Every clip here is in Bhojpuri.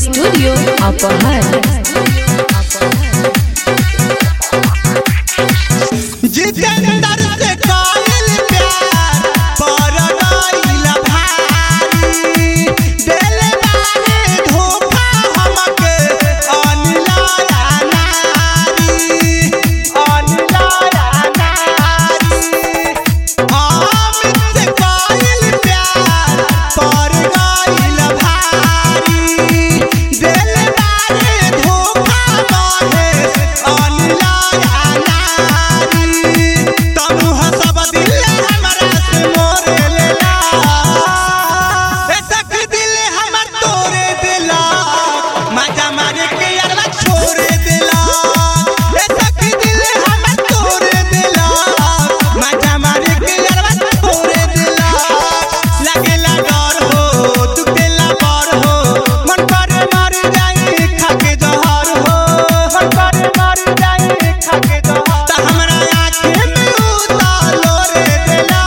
स्टूडियो अपहर। जितेंद्र से कायल प्यार पर गइल भारी, देले बारे धोखा हमके अनलाया नारी, अनलाया नारी। अमित से कायल प्यार पर गइल भारी, देले बारे धोखा हमके अनलाया नारी। तमुह सब दिल हमरा से मोरे लेला, ऐसा कि दिल हमर तोरे देला, मजा मारे के यारवा छोड़े देला। ऐसा कि दिल हमर तोरे देला, मजा मारे के यारवा छोड़े देला। लागेला डर हो दुख देला बर हो, मन करे मर जाई खाके जहर हो, मन करे मर जाई खाके जहर। त हमरा आँखें में उतालो रे देला,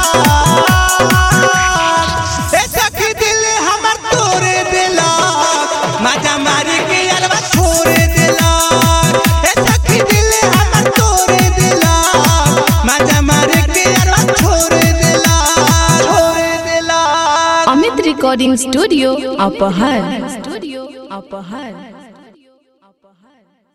ऐसा कि दिल हमर तोरे देला, मजा मारे के यारवा छोड़े देला। ऐसा कि दिल हमर तोरे देला, मजा मारे के यारवा छोड़े देला, छोड़े देला। अमित रिकॉर्डिंग स्टूडियो अपहर।